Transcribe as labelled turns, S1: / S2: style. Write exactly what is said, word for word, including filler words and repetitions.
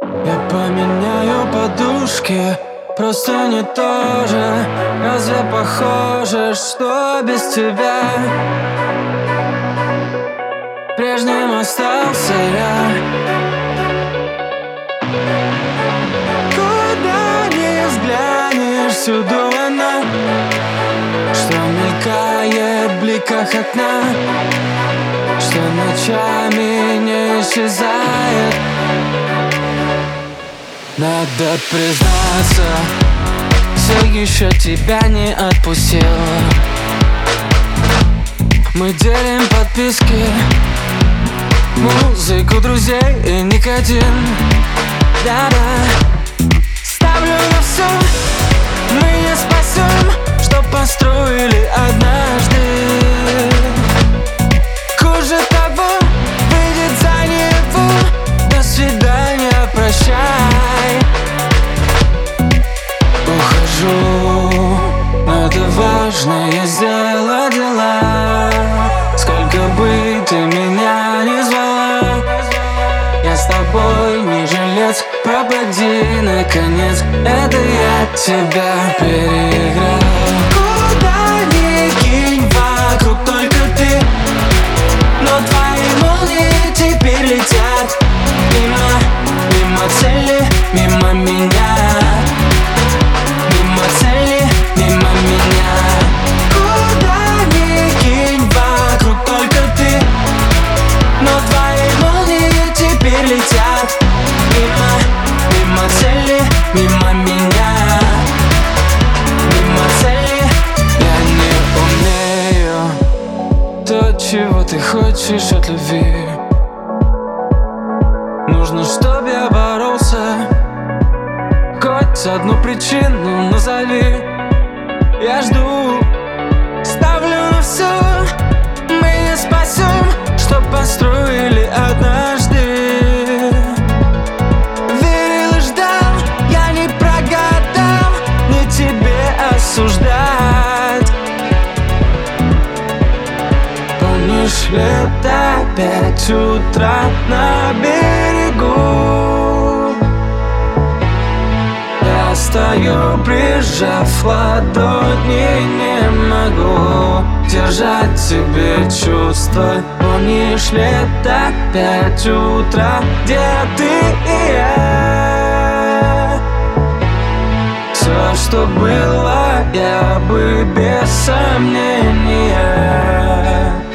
S1: Я поменяю подушки, просто не то же. Разве похоже, что без тебя прежним остался я? Куда ни взглянешь, всюду она, что мелькает в бликах окна, что ночами не исчезает. Надо признаться, все еще тебя не отпустил. Мы делим подписки, музыку друзей и никотин. Да-да, ставлю на все, мы не спасем, что построили однажды. Хуже того, выйдет за него. До свидания, прощай. Ухожу, но это важно, я сделала дела. Сколько бы ты меня не звала, я с тобой не жилец. Пропади, наконец, это я тебя переиграл. Куда ни кинь, вокруг только ты, но твои молнии теперь летят мимо, мимо цели, мимо меня. Мимо цели, мимо меня. Куда ни кинь, вокруг только ты, но твои молнии теперь летят мимо, мимо цели, мимо меня. Мимо цели. Я не умею то, чего ты хочешь от любви. Нужно, чтоб я боролся. Хоть одну причину назови. Я жду, ставлю на все, мы не спасем, что построили однажды. Верил и ждал, я не прогадал, не тебе осуждать. Помнишь, лето, пять утра на берегу. Я стою, прижав ладони, не могу держать тебе чувства. Помнишь, лето, пять утра, где ты и я. Все, что было, я бы без сомнения